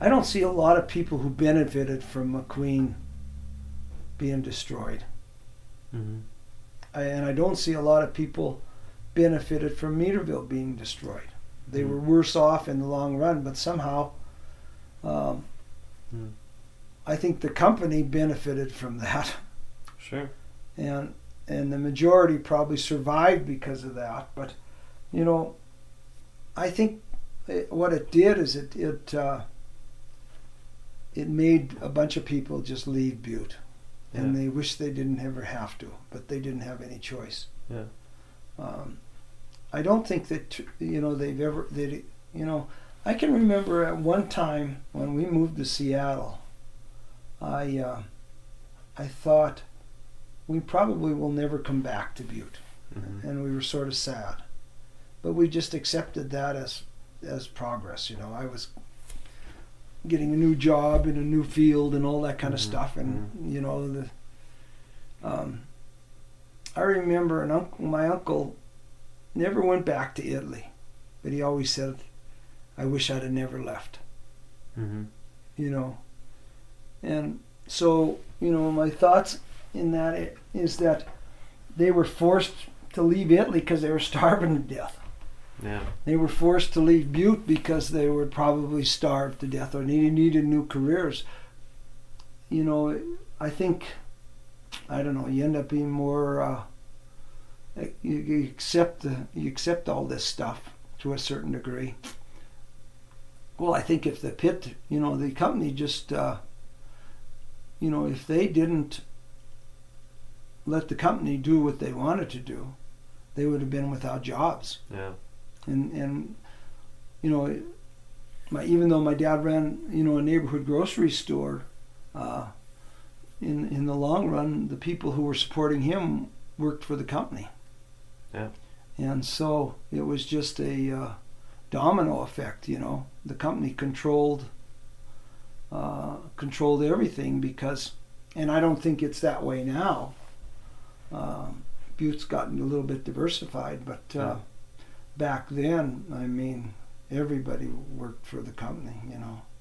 I don't see a lot of people who benefited from McQueen being destroyed. Mm-hmm. And I don't see a lot of people benefited from Meterville being destroyed. They were worse off in the long run, but somehow I think the company benefited from that. Sure. And the majority probably survived because of that. But, you know, I think what it did is it made a bunch of people just leave Butte. And they wish they didn't ever have to, but they didn't have any choice. Yeah. I don't think that, you know, I can remember at one time when we moved to Seattle, I thought we probably will never come back to Butte. Mm-hmm. And we were sort of sad. But we just accepted that as progress, you know. I was getting a new job in a new field and all that kind of stuff, and you know, I remember my uncle never went back to Italy, but he always said, "I wish I'd have never left." Mm-hmm. You know, and so, you know, my thoughts in that is that they were forced to leave Italy because they were starving to death. Yeah. They were forced to leave Butte because they were probably starved to death or needed new careers. You know, I think, I don't know, you end up being more, you accept all this stuff to a certain degree. Well, I think if the pit, you know, the company just, you know, if they didn't let the company do what they wanted to do, they would have been without jobs. Yeah. And you know, even though my dad ran, you know, a neighborhood grocery store, in the long run, the people who were supporting him worked for the company. Yeah. And so it was just a domino effect, you know. The company controlled everything because, and I don't think it's that way now. Butte's gotten a little bit diversified, but back then, I mean, everybody worked for the company, you know.